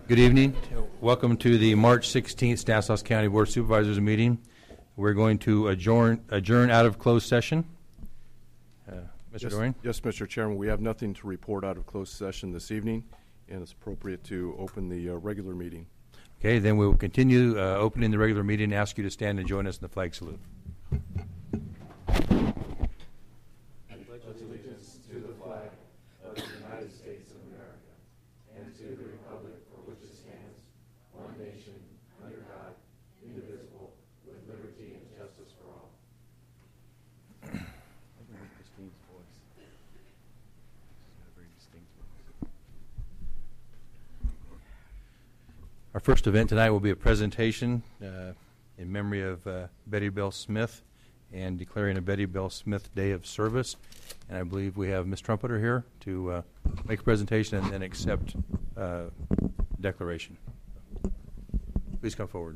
Good evening. Welcome to the March 16th Stanislaus County Board of Supervisors meeting. We're going to adjourn out of closed session. Mr. Dorian? Yes, Mr. Chairman. We have nothing to report out of closed session this evening, and it's appropriate to open the regular meeting. Okay, then we will continue opening the regular meeting and ask you to stand and join us in the flag salute. I pledge allegiance to the flag of the United States of America and to the republic for which it stands, one nation, under God, indivisible, with liberty and justice for all. Our first event tonight will be a presentation in memory of Betty Bell Smith and declaring a Betty Bell Smith Day of Service. And I believe we have Ms. Trumpeter here to make a presentation and then accept declaration. Please come forward.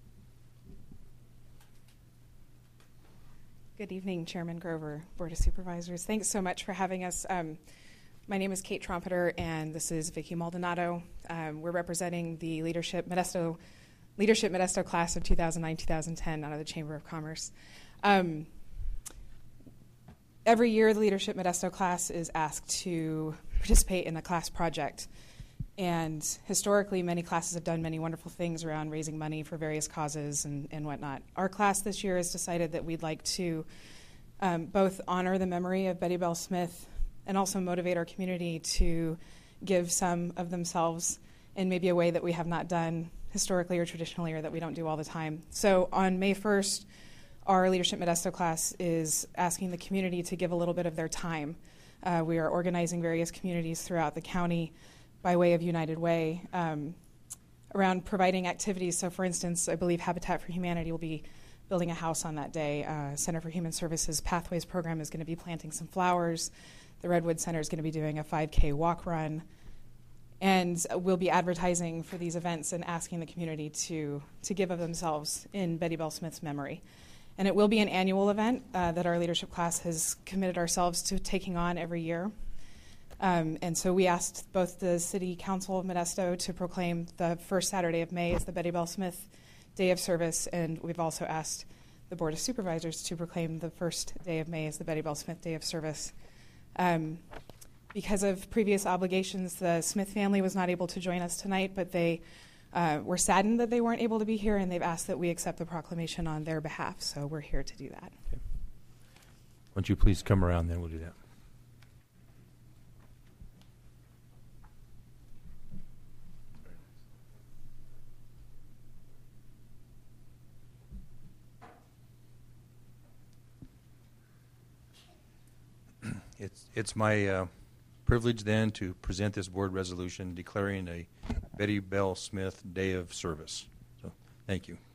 Good evening, Chairman Grover, Board of Supervisors. Thanks so much for having us. My name is Kate Trumpeter, and this is Vicki Maldonado. We're representing the Leadership Modesto class of 2009-2010 out of the Chamber of Commerce. Every year, the Leadership Modesto class is asked to participate in a class project. And historically, many classes have done many wonderful things around raising money for various causes and whatnot. Our class this year has decided that we'd like to both honor the memory of Betty Bell Smith and also motivate our community to give some of themselves in maybe a way that we have not done historically or traditionally, or that we don't do all the time. So on May 1st, our Leadership Modesto class is asking the community to give a little bit of their time. We are organizing various communities throughout the county by way of United Way around providing activities. So for instance, I believe Habitat for Humanity will be building a house on that day. Center for Human Services Pathways program is going to be planting some flowers. The Redwood Center is going to be doing a 5K walk run. And we'll be advertising for these events and asking the community to give of themselves in Betty Bell Smith's memory. And it will be an annual event that our leadership class has committed ourselves to taking on every year. And so we asked both the City Council of Modesto to proclaim the first Saturday of May as the Betty Bell Smith Day of Service, and we've also asked the Board of Supervisors to proclaim the first day of May as the Betty Bell Smith Day of Service. Because of previous obligations, the Smith family was not able to join us tonight, but they were saddened that they weren't able to be here, and they've asked that we accept the proclamation on their behalf, so we're here to do that. Okay. Why don't you please come around, then we'll do that. It's my privilege then to present this board resolution declaring a Betty Bell Smith Day of Service. So, thank you.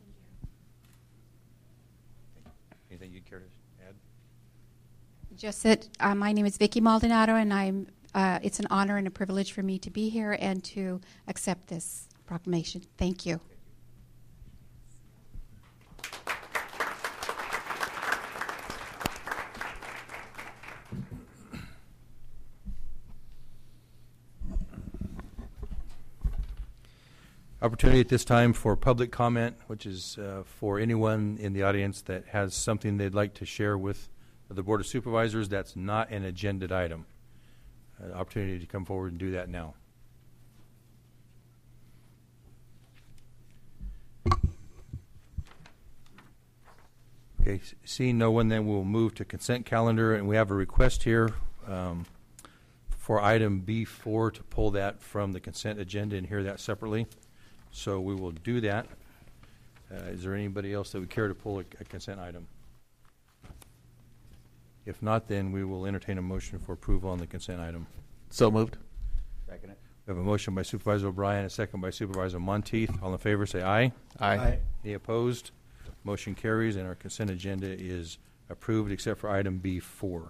Anything you'd care to add? Just that my name is Vicki Maldonado, and it's an honor and a privilege for me to be here and to accept this proclamation. Thank you. Opportunity at this time for public comment, which is for anyone in the audience that has something they'd like to share with the Board of Supervisors that's not an agenda item. Opportunity to come forward and do that now. Okay, seeing no one, then we'll move to consent calendar, and we have a request here for item B4 to pull that from the consent agenda and hear that separately. So we will do that. Is there anybody else that would care to pull a consent item? If not, then we will entertain a motion for approval on the consent item. So moved. Second it. We have a motion by Supervisor O'Brien, a second by Supervisor Monteith. All in favor, say aye. Aye. Any opposed? Motion carries, and our consent agenda is approved except for item B4.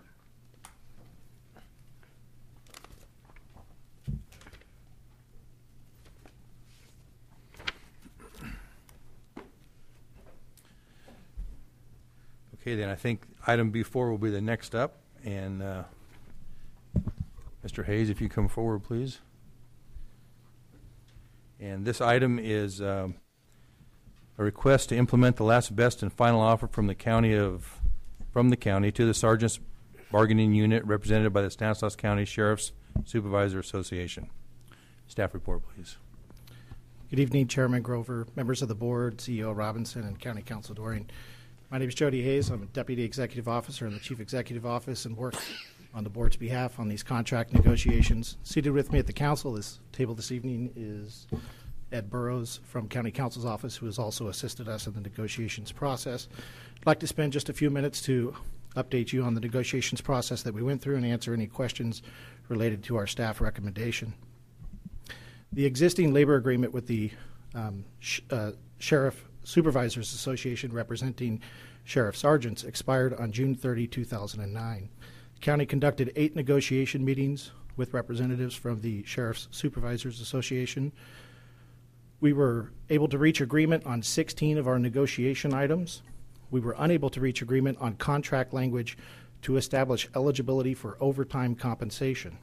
Okay, then I think item B4 will be the next up, and Mr. Hayes, if you come forward, please. And this item is a request to implement the last, best, and final offer from the county to the Sergeant's Bargaining Unit represented by the Stanislaus County Sheriff's Supervisor Association. Staff report, please. Good evening, Chairman Grover, members of the board, CEO Robinson, and County Council Dorian. My name is Jody Hayes. I'm a Deputy Executive Officer in the Chief Executive Office and work on the board's behalf on these contract negotiations. Seated with me at the council, this table this evening, is Ed Burrows from County Council's office, who has also assisted us in the negotiations process. I'd like to spend just a few minutes to update you on the negotiations process that we went through and answer any questions related to our staff recommendation. The existing labor agreement with the Sheriff Supervisors Association representing Sheriff Sergeants expired on June 30, 2009. The county conducted 8 negotiation meetings with representatives from the Sheriff's Supervisors Association. We were able to reach agreement on 16 of our negotiation items. We were unable to reach agreement on contract language to establish eligibility for overtime compensation.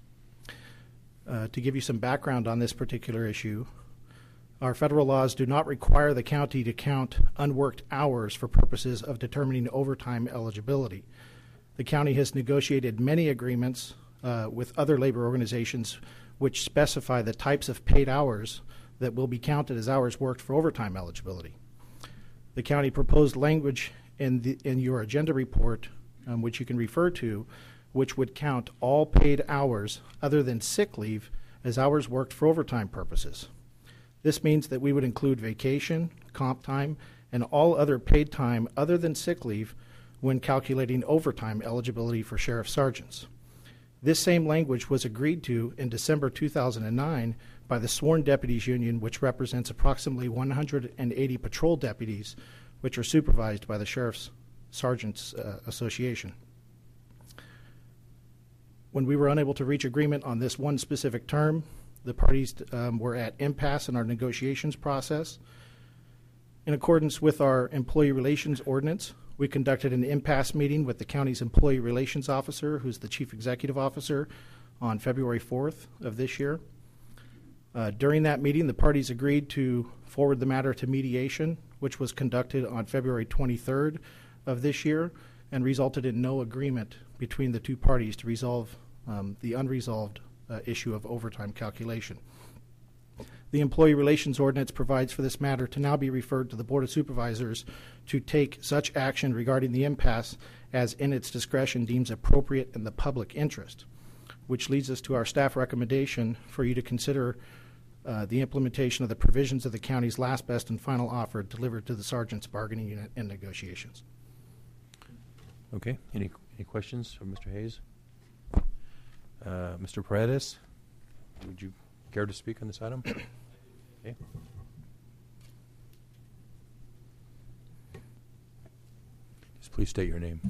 To give you some background on this particular issue, our federal laws do not require the county to count unworked hours for purposes of determining overtime eligibility. The county has negotiated many agreements with other labor organizations which specify the types of paid hours that will be counted as hours worked for overtime eligibility. The county proposed language in your agenda report, which you can refer to, which would count all paid hours other than sick leave as hours worked for overtime purposes. This means that we would include vacation, comp time, and all other paid time other than sick leave when calculating overtime eligibility for sheriff sergeants. This same language was agreed to in December 2009 by the Sworn Deputies Union, which represents approximately 180 patrol deputies, which are supervised by the Sheriff's Sergeants Association. When we were unable to reach agreement on this one specific term, the parties were at impasse in our negotiations process. In accordance with our employee relations ordinance, we conducted an impasse meeting with the county's employee relations officer, who's the chief executive officer, on February 4th of this year. During that meeting, the parties agreed to forward the matter to mediation, which was conducted on February 23rd of this year and resulted in no agreement between the two parties to resolve the unresolved issue of overtime calculation. The Employee Relations Ordinance provides for this matter to now be referred to the Board of Supervisors to take such action regarding the impasse as in its discretion deems appropriate in the public interest, which leads us to our staff recommendation for you to consider the implementation of the provisions of the county's last, best, and final offer delivered to the Sergeant's Bargaining Unit in negotiations. Okay. Any questions from Mr. Hayes? Mr. Paredes, would you care to speak on this item? Okay. Just please state your name.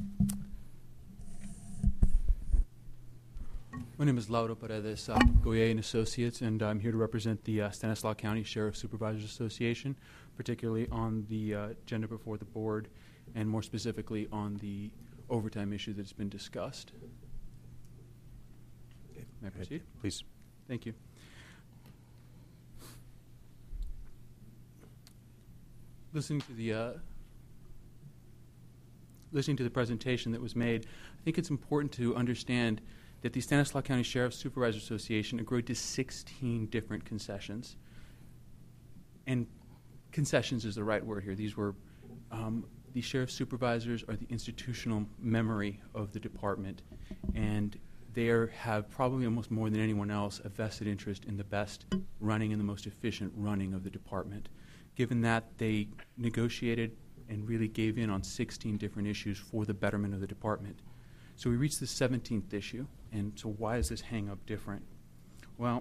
My name is Lauro Paredes, Goyer and Associates, and I'm here to represent the Stanislaus County Sheriff Supervisors Association, particularly on the agenda before the board, and more specifically on the overtime issue that's been discussed. May I proceed? Please. Thank you. Listening to the presentation that was made, I think it's important to understand that the Stanislaus County Sheriff Supervisors Association agreed to 16 different concessions. And concessions is the right word here. These were the sheriff supervisors are the institutional memory of the department, and they have probably almost more than anyone else a vested interest in the best running and the most efficient running of the department. Given that, they negotiated and really gave in on 16 different issues for the betterment of the department. So we reached the 17th issue, and so why is this hang-up different? Well,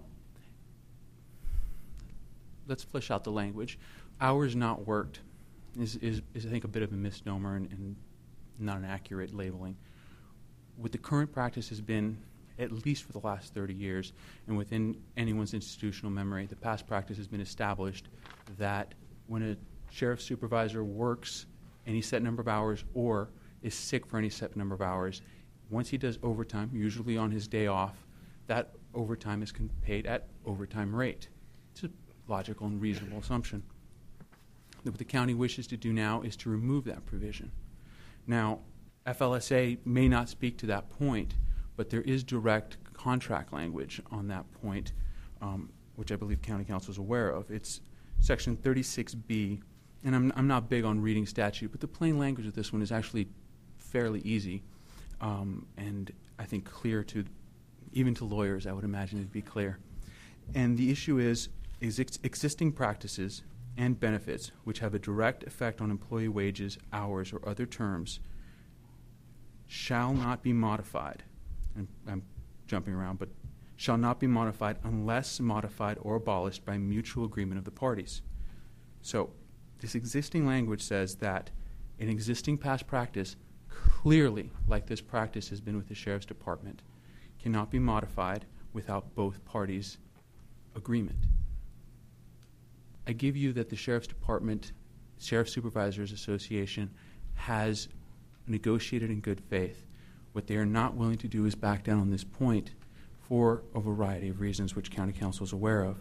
let's flesh out the language. Hours not worked is I think, a bit of a misnomer and not an accurate labeling. What the current practice has been, at least for the last 30 years, and within anyone's institutional memory, the past practice has been established that when a sheriff supervisor works any set number of hours or is sick for any set number of hours, once he does overtime, usually on his day off, that overtime is paid at overtime rate. It's logical and reasonable assumption. What the county wishes to do now is to remove that provision. Now, FLSA may not speak to that point, but there is direct contract language on that point, which I believe County Council is aware of. It's Section 36B, and I'm not big on reading statute, but the plain language of this one is actually fairly easy, and I think clear to, even to lawyers, I would imagine it'd be clear. And the issue is existing practices and benefits which have a direct effect on employee wages, hours, or other terms shall not be modified. And I'm jumping around, but shall not be modified unless modified or abolished by mutual agreement of the parties. So this existing language says that an existing past practice, clearly like this practice has been with the Sheriff's Department, cannot be modified without both parties' agreement. I give you that the Sheriff's Department, Sheriff Supervisors Association, has negotiated in good faith. What they are not willing to do is back down on this point for a variety of reasons which County Council is aware of.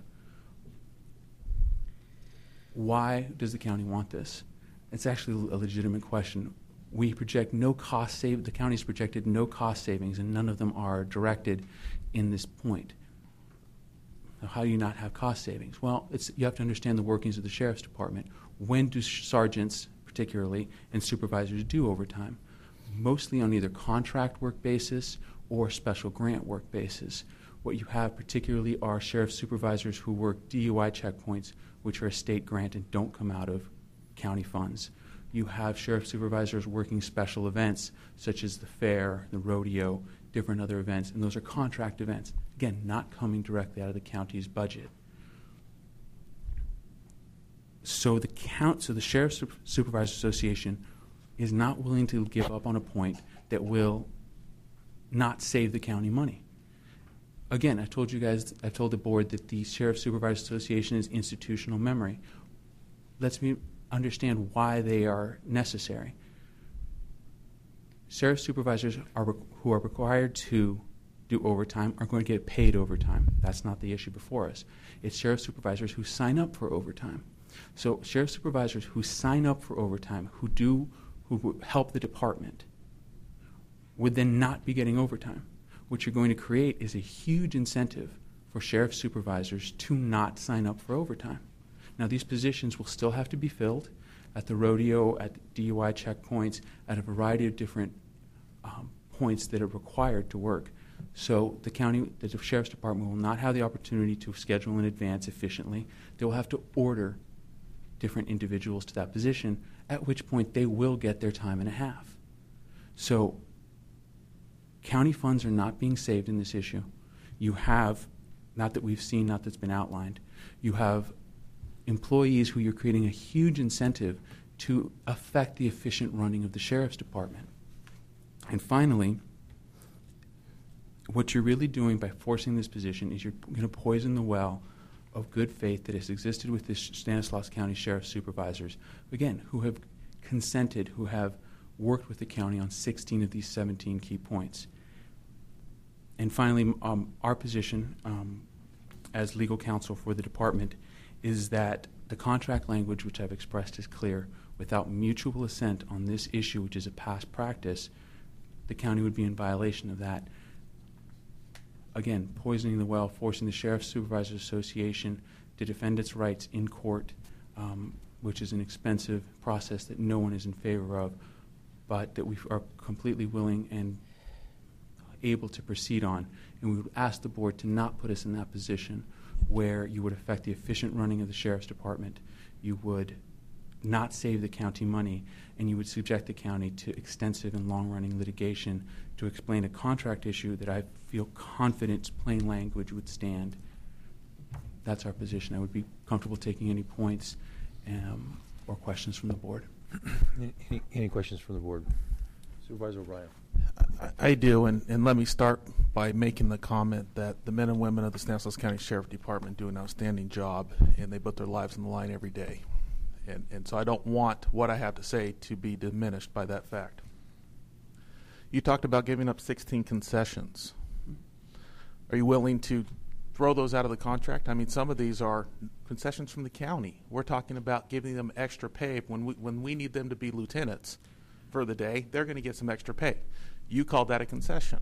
Why does the county want this? It's actually a legitimate question. We project no cost the county's projected no cost savings, and none of them are directed in this point. Now, how do you not have cost savings? Well, you have to understand the workings of the Sheriff's Department. When do sergeants, particularly, and supervisors do overtime? Mostly on either contract work basis or special grant work basis. What you have particularly are sheriff supervisors who work DUI checkpoints, which are a state grant and don't come out of county funds. You have sheriff supervisors working special events, such as the fair, the rodeo, different other events, and those are contract events. Again, not coming directly out of the county's budget. So the Sheriff Supervisors Association is not willing to give up on a point that will not save the county money. Again, I told the board that the Sheriff Supervisors Association is institutional memory. Let's me understand why they are necessary. Sheriff supervisors who are required to do overtime are going to get paid overtime. That's not the issue before us. It's sheriff supervisors who sign up for overtime. So sheriff supervisors who sign up for overtime, who help the department, would then not be getting overtime. What you're going to create is a huge incentive for sheriff supervisors to not sign up for overtime. Now, these positions will still have to be filled at the rodeo, at DUI checkpoints, at a variety of different points that are required to work. So the Sheriff's Department will not have the opportunity to schedule in advance efficiently. They will have to order different individuals to that position, at which point they will get their time and a half. So county funds are not being saved in this issue. You have, not that we've seen, not that's been outlined, you have employees who you're creating a huge incentive to affect the efficient running of the Sheriff's Department. And finally, what you're really doing by forcing this position is you're going to poison the well of good faith that has existed with the Stanislaus County Sheriff Supervisors, again, who have consented, who have worked with the county on 16 of these 17 key points. And finally, our position as legal counsel for the department is that the contract language, which I've expressed, is clear. Without mutual assent on this issue, which is a past practice, the county would be in violation of that. Again, poisoning the well, forcing the Sheriff Supervisors Association to defend its rights in court, which is an expensive process that no one is in favor of, but that we are completely willing and able to proceed on. And we would ask the board to not put us in that position where you would affect the efficient running of the Sheriff's Department, you would not save the county money, and you would subject the county to extensive and long-running litigation to explain a contract issue that I feel confident plain language would stand. That's our position. I would be comfortable taking any points or questions from the board. Any questions from the board? Supervisor O'Brien. I do, and let me start by making the comment that the men and women of the Stanislaus County Sheriff Department do an outstanding job, and they put their lives on the line every day. And so I don't want what I have to say to be diminished by that fact. You talked about giving up 16 concessions. Are you willing to throw those out of the contract. I mean, some of these are concessions from the county. We're talking about giving them extra pay when we need them to be lieutenants for the day. They're going to get some extra pay. You call that a concession?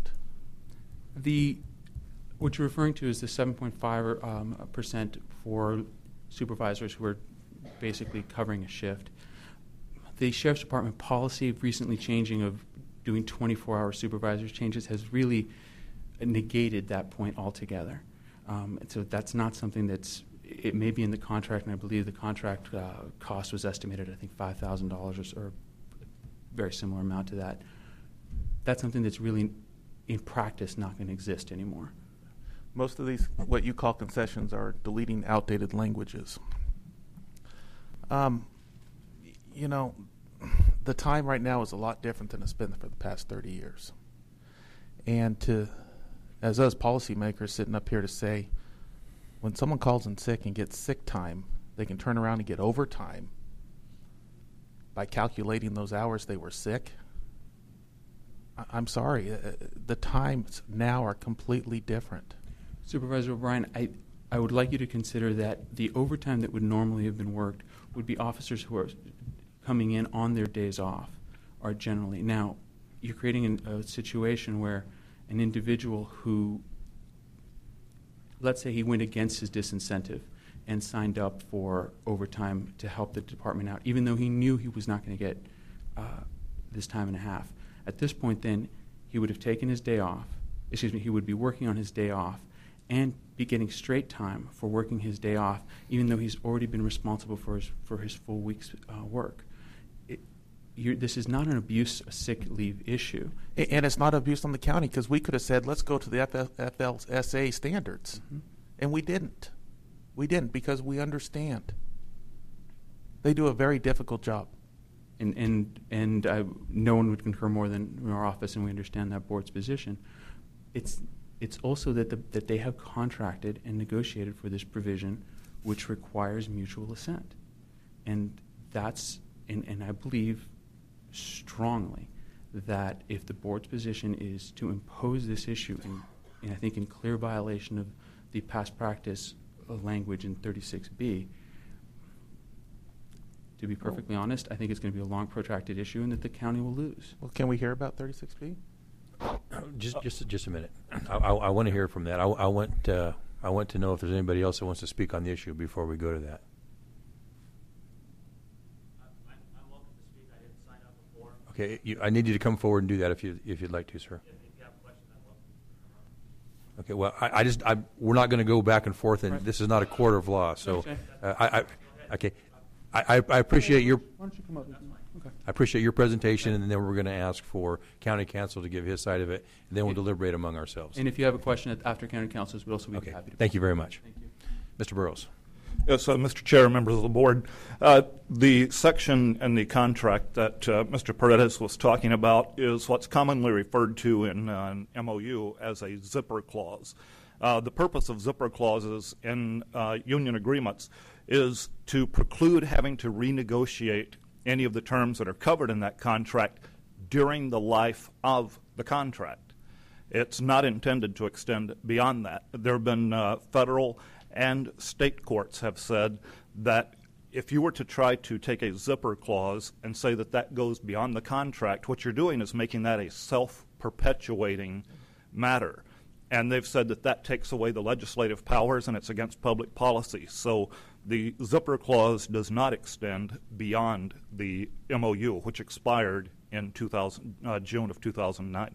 What you're referring to is the 7.5% for supervisors who are basically covering a shift. The Sheriff's Department policy recently changing of doing 24-hour supervisors changes has really negated that point altogether. And so that's not something it may be in the contract, and I believe the contract cost was estimated, I think, $5,000 or a very similar amount to that. That's something that's really, in practice, not going to exist anymore. Most of these, what you call concessions, are deleting outdated languages. You know, the time right now is a lot different than it's been for the past 30 years. And as us policymakers sitting up here to say, when someone calls in sick and gets sick time, they can turn around and get overtime by calculating those hours they were sick. I'm sorry, the times now are completely different. Supervisor O'Brien, I would like you to consider that the overtime that would normally have been worked would be officers who are coming in on their days off, are generally. Now, you're creating a situation where an individual who, let's say he went against his disincentive and signed up for overtime to help the department out, even though he knew he was not going to get this time and a half. At this point, then, he would have taken his day off. He would be working on his day off and be getting straight time for working his day off, even though he's already been responsible for his full week's work. This is not an abuse, a sick leave issue. And it's not abuse on the county, because we could have said, let's go to the FLSA standards. Mm-hmm. And we didn't. We didn't, because we understand. They do a very difficult job. And no one would concur more than our office, and we understand that board's position. It's also that they have contracted and negotiated for this provision, which requires mutual assent. And that's, and I believe strongly that if the board's position is to impose this issue, and I think in clear violation of the past practice language in 36B, to be perfectly honest, I think it's going to be a long, protracted issue and that the county will lose. Well, can we hear about 36B? Just a minute. I want to hear from that. I want to know if there's anybody else that wants to speak on the issue before we go to that. I'm welcome to speak. I didn't sign up before. Okay, I need you to come forward and do that if you'd like to, sir. If you have a question, I'm welcome. Okay. Well, we're not going to go back and forth, and this is not a court of law. So, okay. I appreciate your. Why don't you come up? Okay. I appreciate your presentation, and then we're going to ask for county counsel to give his side of it, and then we'll deliberate among ourselves. And if you have a question after county counsel, we'll also be happy to. Thank you very much. Thank you. Mr. Burrows. Yes, Mr. Chair, members of the board. The section in the contract that Mr. Paredes was talking about is what's commonly referred to in an MOU as a zipper clause. The purpose of zipper clauses in union agreements is to preclude having to renegotiate any of the terms that are covered in that contract during the life of the contract. It's not intended to extend beyond that. There have been federal and state courts have said that if you were to try to take a zipper clause and say that that goes beyond the contract, what you're doing is making that a self-perpetuating matter. And they've said that that takes away the legislative powers and it's against public policy. So the zipper clause does not extend beyond the MOU, which expired in June of 2009.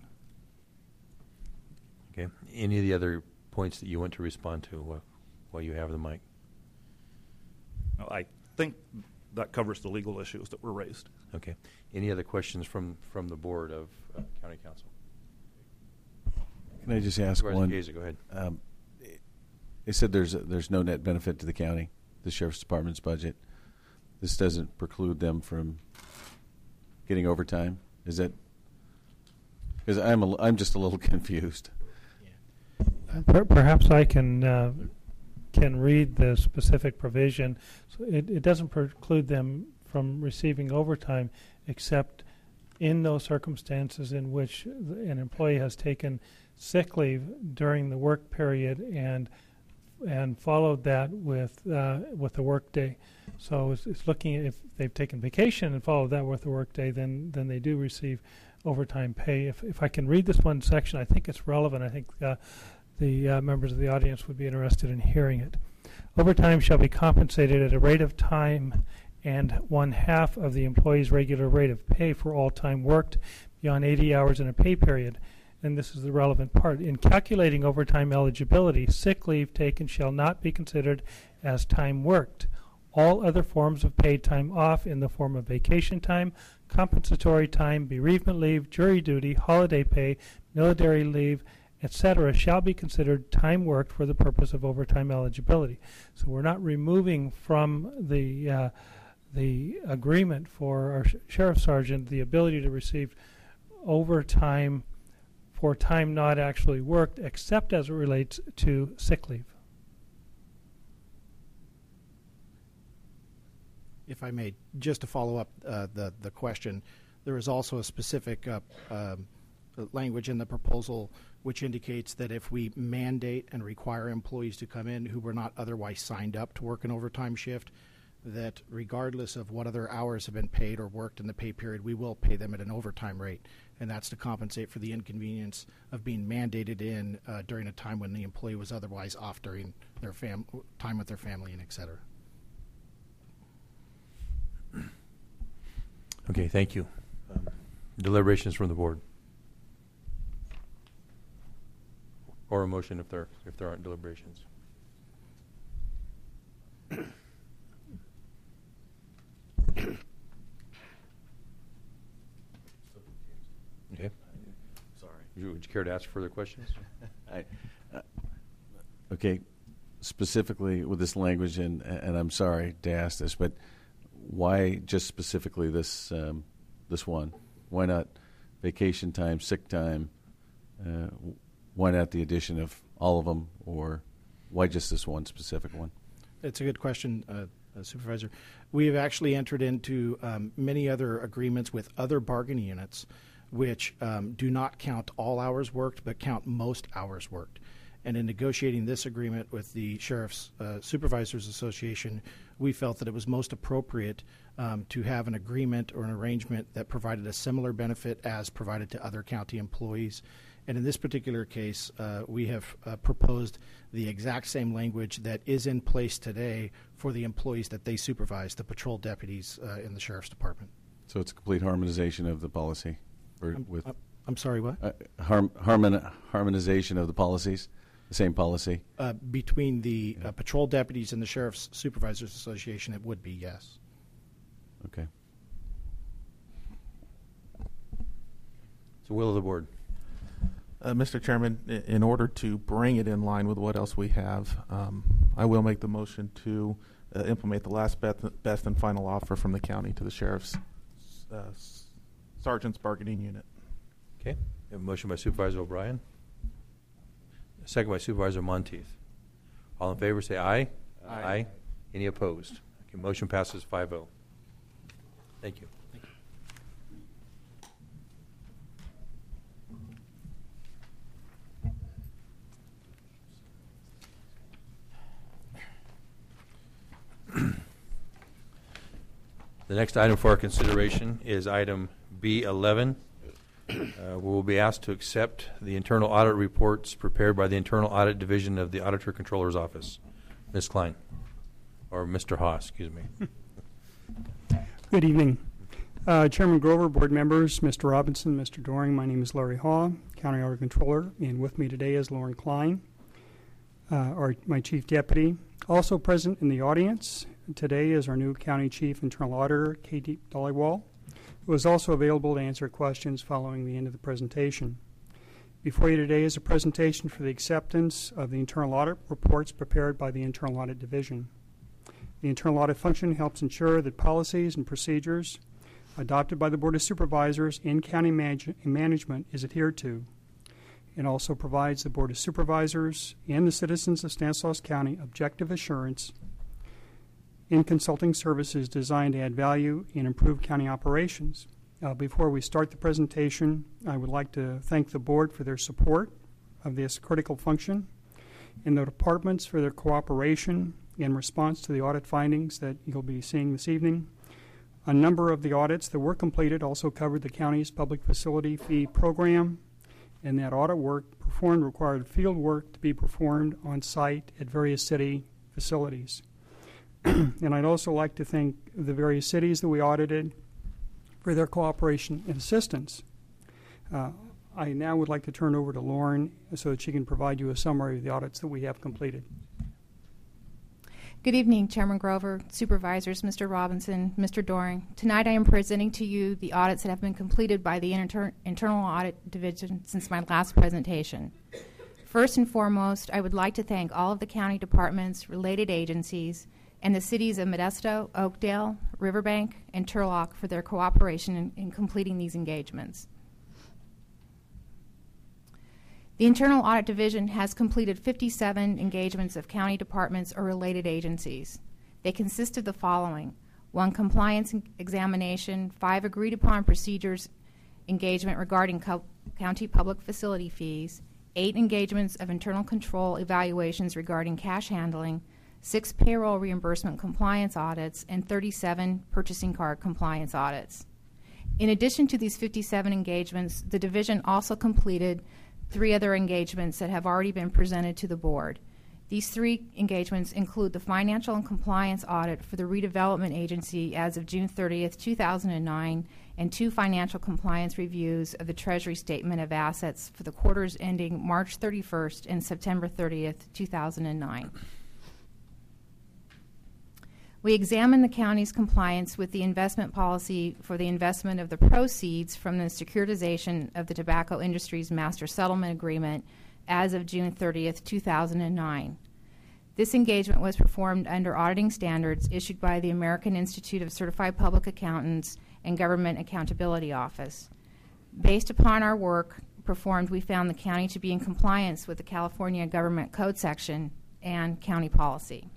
Okay. Any of the other points that you want to respond to while you have the mic? No, I think that covers the legal issues that were raised. Okay. Any other questions from the board of county council? Can I just ask one? Gaza, go ahead. They said there's no net benefit to the county, the sheriff's department's budget. This doesn't preclude them from getting overtime. Is that? Because I'm just a little confused. Perhaps I can read the specific provision. So it doesn't preclude them from receiving overtime, except in those circumstances in which an employee has taken sick leave during the work period and and followed that with a work day. So it's looking at if they've taken vacation and followed that with a work day, then they do receive overtime pay. If I can read this one section, I think it's relevant. I think the members of the audience would be interested in hearing it. Overtime shall be compensated at a rate of time and 1/2 of the employee's regular rate of pay for all time worked beyond 80 hours in a pay period. And this is the relevant part. In calculating overtime eligibility, sick leave taken shall not be considered as time worked. All other forms of paid time off in the form of vacation time, compensatory time, bereavement leave, jury duty, holiday pay, military leave, etc., shall be considered time worked for the purpose of overtime eligibility. So we're not removing from the agreement for our sheriff sergeant the ability to receive overtime for time not actually worked, except as it relates to sick leave. If I may, just to follow up the question, there is also a specific language in the proposal which indicates that if we mandate and require employees to come in who were not otherwise signed up to work an overtime shift, that regardless of what other hours have been paid or worked in the pay period, we will pay them at an overtime rate. And that's to compensate for the inconvenience of being mandated in during a time when the employee was otherwise off during their time with their family and et cetera. Okay, thank you. Deliberations from the board. Or a motion if there aren't deliberations. Okay. Sorry. Would you care to ask further questions? Okay. Specifically with this language, and I'm sorry to ask this, but why just specifically this one? Why not vacation time, sick time? Why not the addition of all of them, or why just this one specific one? It's a good question, Supervisor. We have actually entered into many other agreements with other bargaining units which do not count all hours worked but count most hours worked. And in negotiating this agreement with the Sheriff's Supervisors Association, we felt that it was most appropriate to have an agreement or an arrangement that provided a similar benefit as provided to other county employees. And in this particular case, we have proposed the exact same language that is in place today for the employees that they supervise, the patrol deputies in the Sheriff's Department. So it's a complete harmonization of the policy? I'm sorry, what? Harmonization of the policies? The same policy? Between the patrol deputies and the Sheriff's Supervisors Association, it would be, yes. Okay. It's the will of the board. Mr. Chairman, in order to bring it in line with what else we have, I will make the motion to implement the last best and final offer from the county to the Sheriff's Sergeant's Bargaining Unit. Okay. We have a motion by Supervisor O'Brien. A second by Supervisor Monteith. All in favor say aye. Aye. Any opposed? Okay, motion passes 5-0. Thank you. The next item for our consideration is item B11. We will be asked to accept the internal audit reports prepared by the Internal Audit Division of the Auditor Controller's Office. Ms. Klein, or Mr. Haas, excuse me. Good evening. Chairman Grover, board members, Mr. Robinson, Mr. Doring, my name is Larry Haw, County Auditor Controller, and with me today is Lauren Klein, my Chief Deputy. Also present in the audience today is our new County Chief Internal Auditor, Katie Dollywall, who is also available to answer questions following the end of the presentation. Before you today is a presentation for the acceptance of the internal audit reports prepared by the Internal Audit Division. The internal audit function helps ensure that policies and procedures adopted by the Board of Supervisors and county management is adhered to. It also provides the Board of Supervisors and the citizens of Stanislaus County objective assurance in consulting services designed to add value and improve county operations. Before we start the presentation, I would like to thank the board for their support of this critical function and the departments for their cooperation in response to the audit findings that you'll be seeing this evening. A number of the audits that were completed also covered the county's public facility fee program, and that audit work performed required field work to be performed on site at various city facilities. And I'd also like to thank the various cities that we audited for their cooperation and assistance. I now would like to turn over to Lauren so that she can provide you a summary of the audits that we have completed. Good evening, Chairman Grover, Supervisors, Mr. Robinson, Mr. Doring. Tonight I am presenting to you the audits that have been completed by the Internal Audit Division since my last presentation. First and foremost, I would like to thank all of the county departments, related agencies, and the cities of Modesto, Oakdale, Riverbank, and Turlock for their cooperation in completing these engagements. The Internal Audit Division has completed 57 engagements of county departments or related agencies. They consist of the following: 1 compliance examination, 5 agreed-upon procedures engagement regarding county public facility fees, 8 engagements of internal control evaluations regarding cash handling, 6 payroll reimbursement compliance audits, and 37 purchasing card compliance audits. In addition to these 57 engagements, the division also completed 3 other engagements that have already been presented to the board. These 3 engagements include the financial and compliance audit for the redevelopment agency as of June 30th, 2009, and 2 financial compliance reviews of the Treasury Statement of Assets for the quarters ending March 31st and September 30th, 2009. We examined the county's compliance with the investment policy for the investment of the proceeds from the securitization of the tobacco industry's master settlement agreement as of June 30th, 2009. This engagement was performed under auditing standards issued by the American Institute of Certified Public Accountants and Government Accountability Office. Based upon our work performed, we found the county to be in compliance with the California Government Code section and county policy.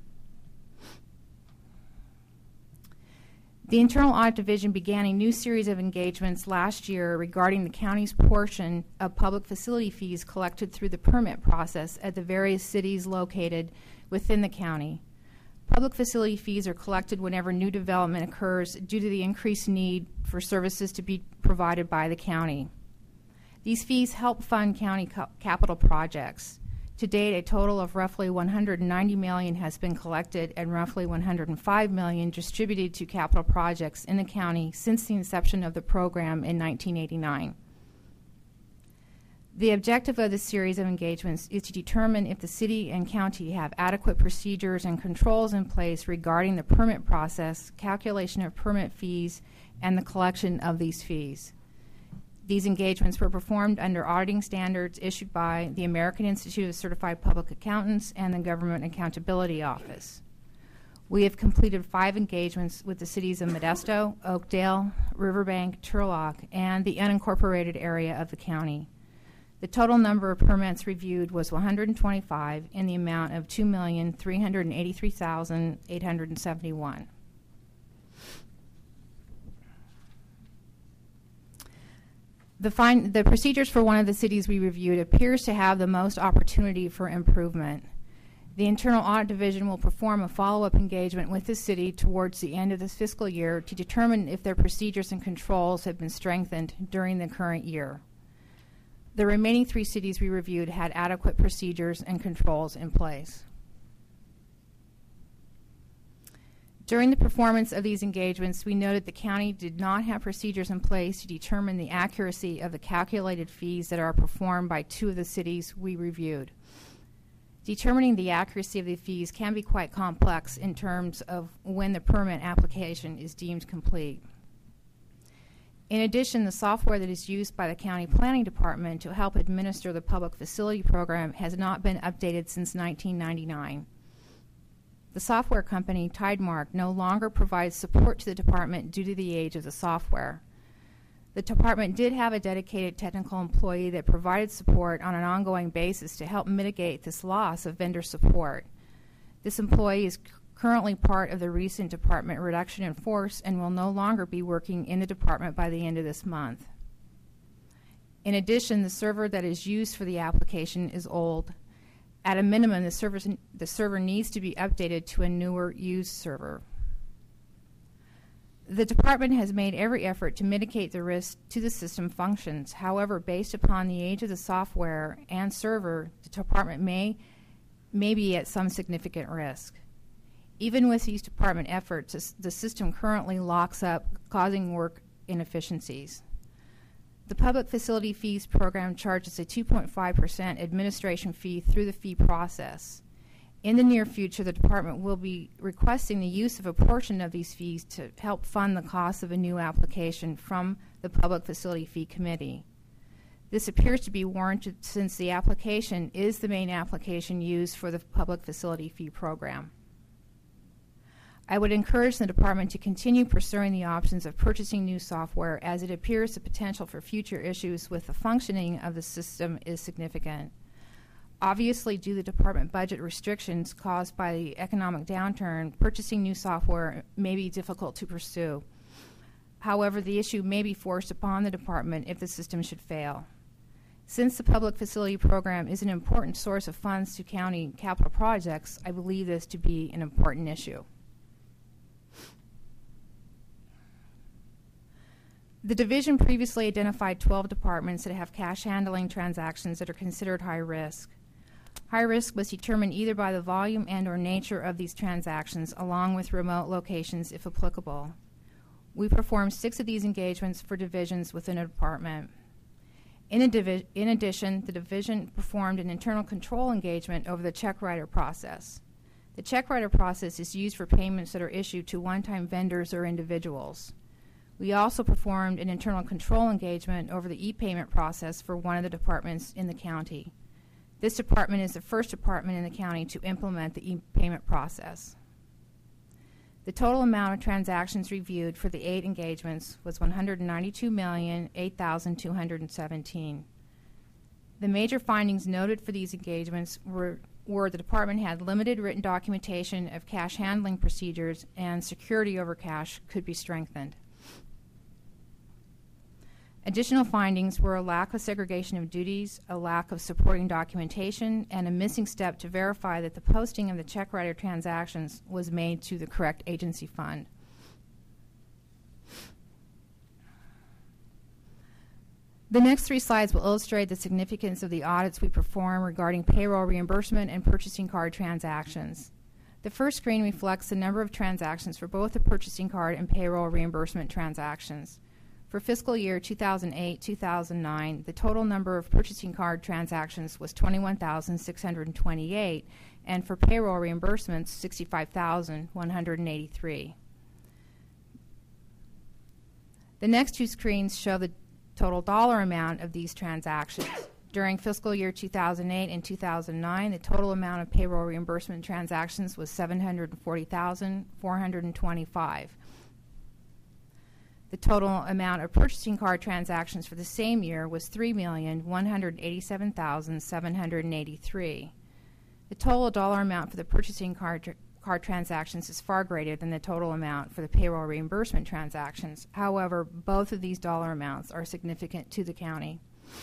The Internal Audit Division began a new series of engagements last year regarding the county's portion of public facility fees collected through the permit process at the various cities located within the county. Public facility fees are collected whenever new development occurs due to the increased need for services to be provided by the county. These fees help fund county capital projects. To date, a total of roughly $190 million has been collected and roughly $105 million distributed to capital projects in the county since the inception of the program in 1989. The objective of this series of engagements is to determine if the city and county have adequate procedures and controls in place regarding the permit process, calculation of permit fees, and the collection of these fees. These engagements were performed under auditing standards issued by the American Institute of Certified Public Accountants and the Government Accountability Office. We have completed 5 engagements with the cities of Modesto, Oakdale, Riverbank, Turlock, and the unincorporated area of the county. The total number of permits reviewed was 125 in the amount of $2,383,871. The procedures for one of the cities we reviewed appears to have the most opportunity for improvement. The Internal Audit Division will perform a follow-up engagement with the city towards the end of this fiscal year to determine if their procedures and controls have been strengthened during the current year. The remaining 3 cities we reviewed had adequate procedures and controls in place. During the performance of these engagements, we noted the county did not have procedures in place to determine the accuracy of the calculated fees that are performed by 2 of the cities we reviewed. Determining the accuracy of the fees can be quite complex in terms of when the permit application is deemed complete. In addition, the software that is used by the county planning department to help administer the public facility program has not been updated since 1999. The software company, Tidemark, no longer provides support to the department due to the age of the software. The department did have a dedicated technical employee that provided support on an ongoing basis to help mitigate this loss of vendor support. This employee is currently part of the recent department reduction in force and will no longer be working in the department by the end of this month. In addition, the server that is used for the application is old. At a minimum, the server needs to be updated to a newer used server. The department has made every effort to mitigate the risk to the system functions. However, based upon the age of the software and server, the department may be at some significant risk. Even with these department efforts, the system currently locks up, causing work inefficiencies. The Public Facility Fees Program charges a 2.5% administration fee through the fee process. In the near future, the department will be requesting the use of a portion of these fees to help fund the cost of a new application from the Public Facility Fee Committee. This appears to be warranted since the application is the main application used for the Public Facility Fee Program. I would encourage the department to continue pursuing the options of purchasing new software, as it appears the potential for future issues with the functioning of the system is significant. Obviously, due to department budget restrictions caused by the economic downturn, purchasing new software may be difficult to pursue. However, the issue may be forced upon the department if the system should fail. Since the Public Facility Program is an important source of funds to county capital projects, I believe this to be an important issue. The division previously identified 12 departments that have cash handling transactions that are considered high risk. High risk was determined either by the volume and or nature of these transactions, along with remote locations if applicable. We performed 6 of these engagements for divisions within a department. In addition, the division performed an internal control engagement over the check writer process. The check writer process is used for payments that are issued to one-time vendors or individuals. We also performed an internal control engagement over the e-payment process for one of the departments in the county. This department is the first department in the county to implement the e-payment process. The total amount of transactions reviewed for the 8 engagements was $192,008,217. The major findings noted for these engagements were the department had limited written documentation of cash handling procedures, and security over cash could be strengthened. Additional findings were a lack of segregation of duties, a lack of supporting documentation, and a missing step to verify that the posting of the check writer transactions was made to the correct agency fund. The next 3 slides will illustrate the significance of the audits we perform regarding payroll reimbursement and purchasing card transactions. The first screen reflects the number of transactions for both the purchasing card and payroll reimbursement transactions. For fiscal year 2008-2009, the total number of purchasing card transactions was 21,628, and for payroll reimbursements, 65,183. The next 2 screens show the total dollar amount of these transactions. During fiscal year 2008 and 2009, the total amount of payroll reimbursement transactions was 740,425. The total amount of purchasing card transactions for the same year was 3,187,783. The total dollar amount for the purchasing card transactions is far greater than the total amount for the payroll reimbursement transactions. However, both of these dollar amounts are significant to the county.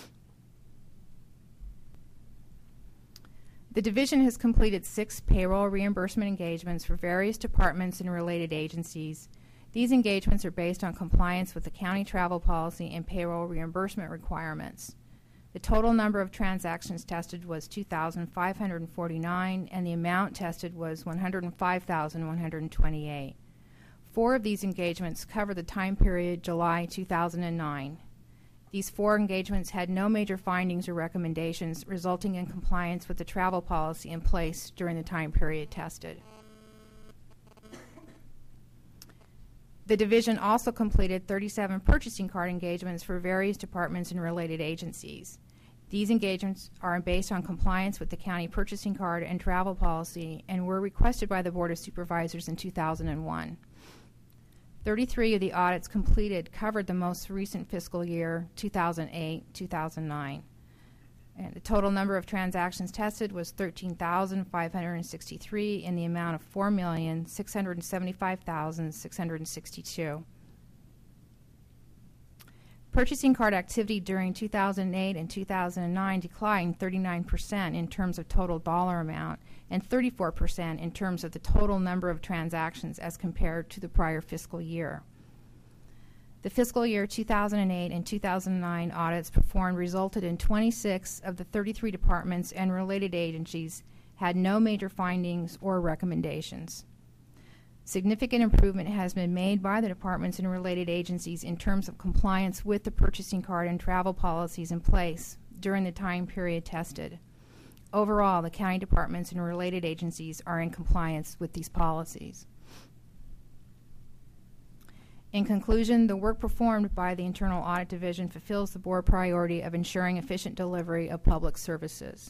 The division has completed 6 payroll reimbursement engagements for various departments and related agencies. These engagements are based on compliance with the county travel policy and payroll reimbursement requirements. The total number of transactions tested was 2,549, and the amount tested was 105,128. 4 of these engagements cover the time period July 2009. These 4 engagements had no major findings or recommendations, resulting in compliance with the travel policy in place during the time period tested. The division also completed 37 purchasing card engagements for various departments and related agencies. These engagements are based on compliance with the county purchasing card and travel policy and were requested by the Board of Supervisors in 2001. 33 of the audits completed covered the most recent fiscal year, 2008-2009. And the total number of transactions tested was 13,563 in the amount of $4,675,662. Purchasing card activity during 2008 and 2009 declined 39% in terms of total dollar amount and 34% in terms of the total number of transactions as compared to the prior fiscal year. The fiscal year 2008 and 2009 audits performed resulted in 26 of the 33 departments and related agencies had no major findings or recommendations. Significant improvement has been made by the departments and related agencies in terms of compliance with the purchasing card and travel policies in place during the time period tested. Overall, the county departments and related agencies are in compliance with these policies. In conclusion, the work performed by the Internal Audit Division fulfills the board priority of ensuring efficient delivery of public services.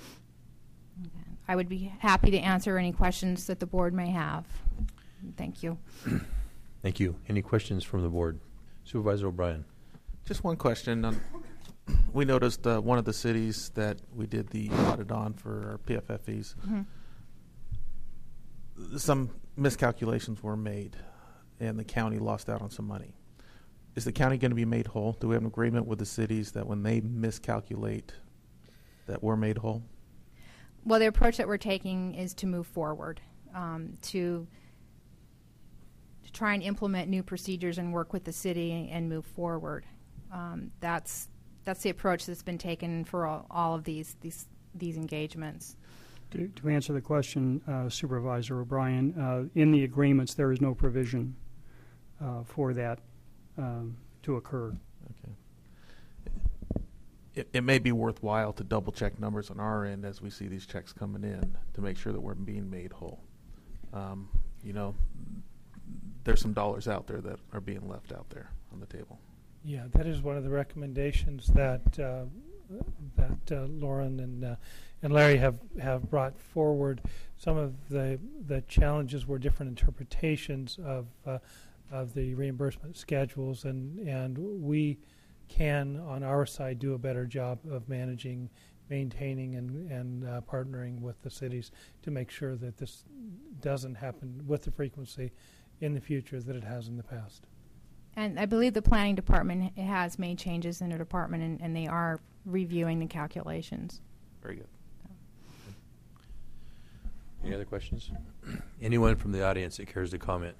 I would be happy to answer any questions that the board may have. Thank you. Thank you. Any questions from the board? Supervisor O'Brien. Just one question. We noticed one of the cities that we did the audit on for our PFFEs, some miscalculations were made, and the county lost out on some money. Is the county going to be made whole? Do we have an agreement with the cities that when they miscalculate, that we're made whole? Well, the approach that we're taking is to move forward, to try and implement new procedures and work with the city and move forward. That's the approach that's been taken for all of these engagements. To answer the question, Supervisor O'Brien, in the agreements there is no provision for that to occur. Okay. It may be worthwhile to double check numbers on our end as we see these checks coming in to make sure that we're being made whole. There's some dollars out there that are being left out there on the table. Yeah, that is one of the recommendations that Lauren and Larry have brought forward. Some of the challenges were different interpretations of the reimbursement schedules, and we can, on our side, do a better job of managing, maintaining, and partnering with the cities to make sure that this doesn't happen with the frequency in the future that it has in the past. And I believe the planning department has made changes in their department, and they are reviewing the calculations. Very good. Any other questions? Anyone from the audience that cares to comment?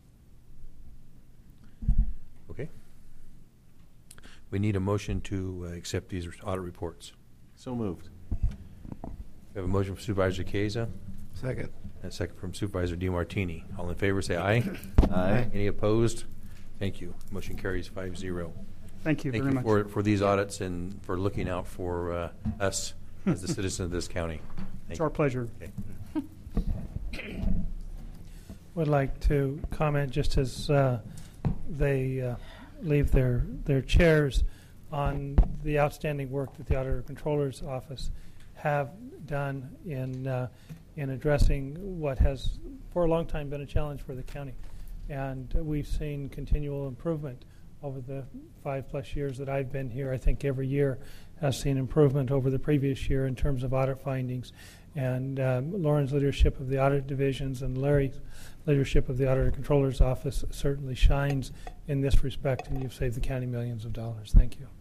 Okay. We need a motion to accept these audit reports. So moved. We have a motion from Supervisor Chiesa. Second. And a second from Supervisor DeMartini. All in favor, say aye. Aye. Any opposed? Thank you. Motion carries 5-0. Thank you very much. Thank you for these audits and for looking out for us as the citizens of this county. It's our pleasure. Okay. Would like to comment just as they leave their chairs on the outstanding work that the Auditor Controller's Office have done in addressing what has for a long time been a challenge for the county. And we've seen continual improvement over the 5+ years that I've been here. I think every year has seen improvement over the previous year in terms of audit findings. And Lauren's leadership of the audit divisions and Larry's leadership of the Auditor Controller's Office certainly shines in this respect, and you've saved the county millions of dollars. Thank you.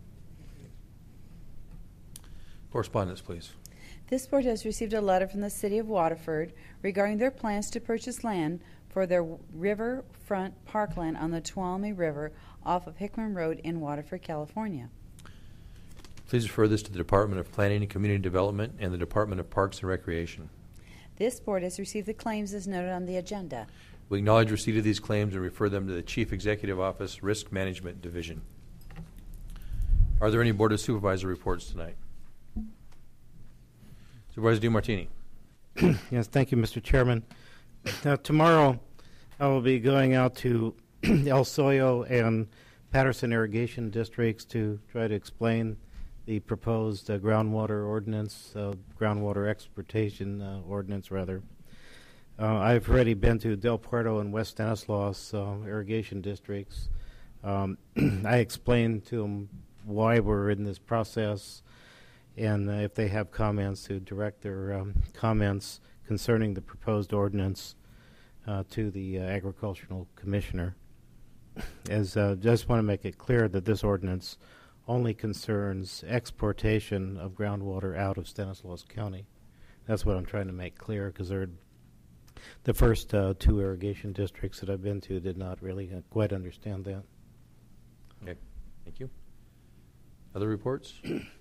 Correspondence, please. This board has received a letter from the City of Waterford regarding their plans to purchase land for their riverfront parkland on the Tuolumne River off of Hickman Road in Waterford, California. Please refer this to the Department of Planning and Community Development and the Department of Parks and Recreation. This board has received the claims as noted on the agenda. We acknowledge receipt of these claims and refer them to the Chief Executive Office Risk Management Division. Are there any Board of Supervisor reports tonight? Supervisor DeMartini. Yes, thank you, Mr. Chairman. Now, tomorrow I will be going out to El Soyo and Patterson irrigation districts to try to explain the proposed groundwater ordinance, groundwater exploitation ordinance, rather. I've already been to Del Puerto and West Stanislaus irrigation districts. I explained to them why we're in this process, and if they have comments, to direct their comments concerning the proposed ordinance to the agricultural commissioner. is just want to make it clear that this ordinance only concerns exportation of groundwater out of Stanislaus County. That's what I'm trying to make clear, because the first two irrigation districts that I've been to did not really quite understand that. Okay, thank you. Other reports?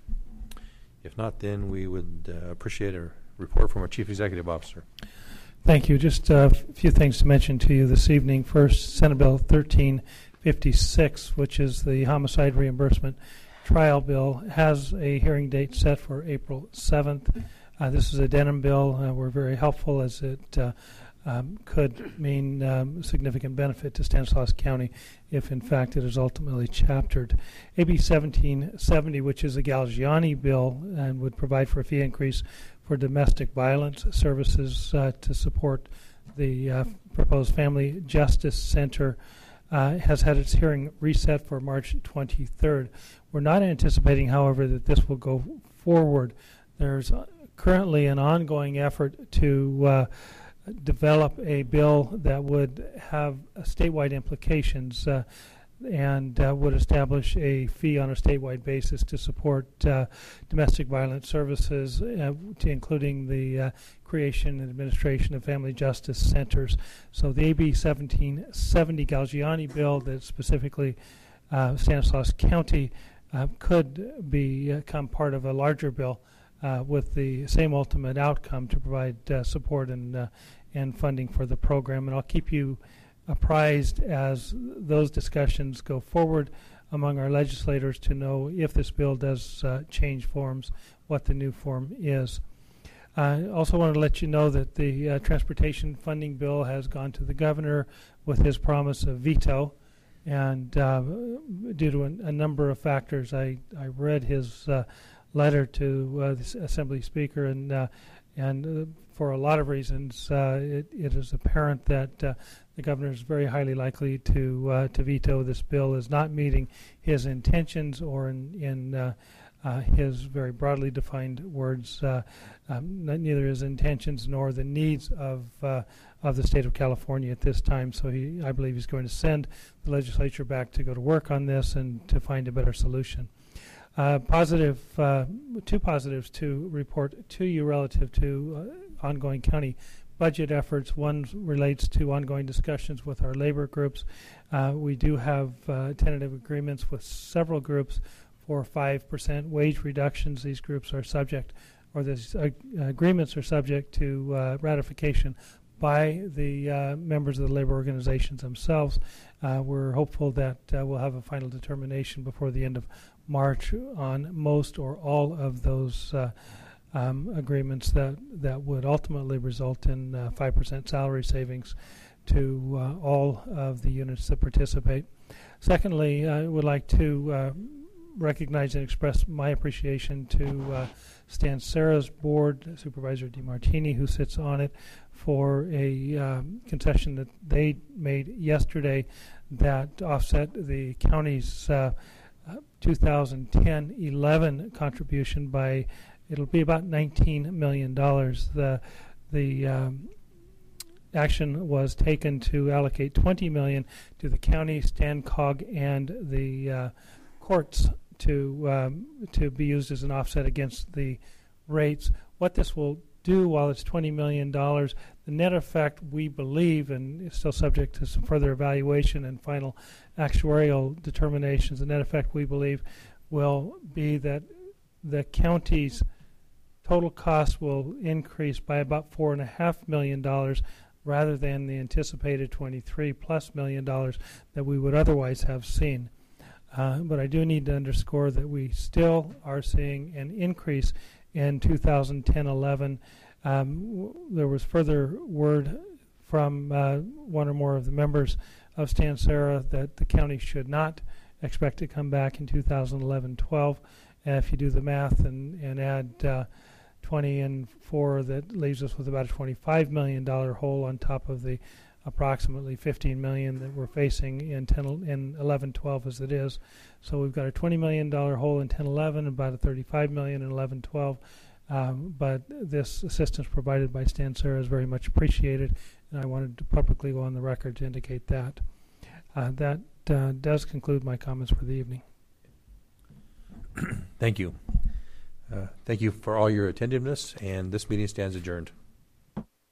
If not, then we would appreciate a report from our Chief Executive Officer. Thank you. Just a few things to mention to you this evening. First, Senate Bill 1356, which is the homicide reimbursement trial bill, has a hearing date set for April 7th. This is a Denham bill. We're very helpful, as it could mean significant benefit to Stanislaus County if, in fact, it is ultimately chaptered. AB 1770, which is a Galgiani bill and would provide for a fee increase for domestic violence services to support the proposed Family Justice Center, has had its hearing reset for March 23rd. We're not anticipating, however, that this will go forward. There's currently an ongoing effort to develop a bill that would have statewide implications and would establish a fee on a statewide basis to support domestic violence services, including the creation and administration of family justice centers. So the AB 1770 Galgiani bill that specifically Stanislaus County could become part of a larger bill with the same ultimate outcome to provide support and funding for the program. And I'll keep you apprised as those discussions go forward among our legislators to know if this bill does change forms, what the new form is. I also wanted to let you know that the transportation funding bill has gone to the governor with his promise of veto. And due to a number of factors, I read his letter to the Assembly Speaker, and for a lot of reasons, it is apparent that the governor is very highly likely to veto this bill as not meeting his intentions, or in his very broadly defined words, neither his intentions nor the needs of the state of California at this time. So I believe he's going to send the legislature back to go to work on this and to find a better solution. Two positives to report to you relative to ongoing county budget efforts. One relates to ongoing discussions with our labor groups. We do have tentative agreements with several groups for 5% wage reductions. These groups are subject, or these agreements are subject to ratification by the members of the labor organizations themselves. We're hopeful that we'll have a final determination before the end of March on most or all of those agreements that would ultimately result in 5% salary savings to all of the units that participate. Secondly, I would like to recognize and express my appreciation to Stansera's board, Supervisor DeMartini, who sits on it, for a concession that they made yesterday that offset the county's 2010-11 contribution by, it'll be about $19 million. The action was taken to allocate $20 million to the county, StanCog, and the courts to be used as an offset against the rates. What this will do, while it's $20 million, the net effect, we believe, and is still subject to some further evaluation and final actuarial determinations, the net effect, we believe, will be that the county's total cost will increase by about $4.5 million rather than the anticipated $23+ million that we would otherwise have seen. But I do need to underscore that we still are seeing an increase in 2010-11. There was further word from one or more of the members of Stansera that the county should not expect to come back in 2011-12. If you do the math and add 20 and 4, that leaves us with about a $25 million hole on top of the approximately $15 million that we're facing in 11-12 as it is. So we've got a $20 million hole in 10-11, about a $35 million in 11-12. But this assistance provided by Stansera is very much appreciated, and I wanted to publicly go on the record to indicate that. That does conclude my comments for the evening. Thank you. Thank you for all your attentiveness, and this meeting stands adjourned.